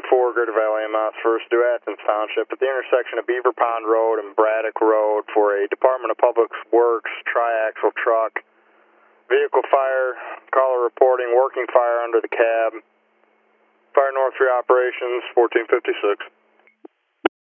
4, Greater Valley MS, First due Athens Township, at the intersection of Beaver Pond Road and Braddock Road for a Department of Public Works tri-axle truck. Vehicle fire, caller reporting working fire under the cab. Fire North 3 operations, 1456.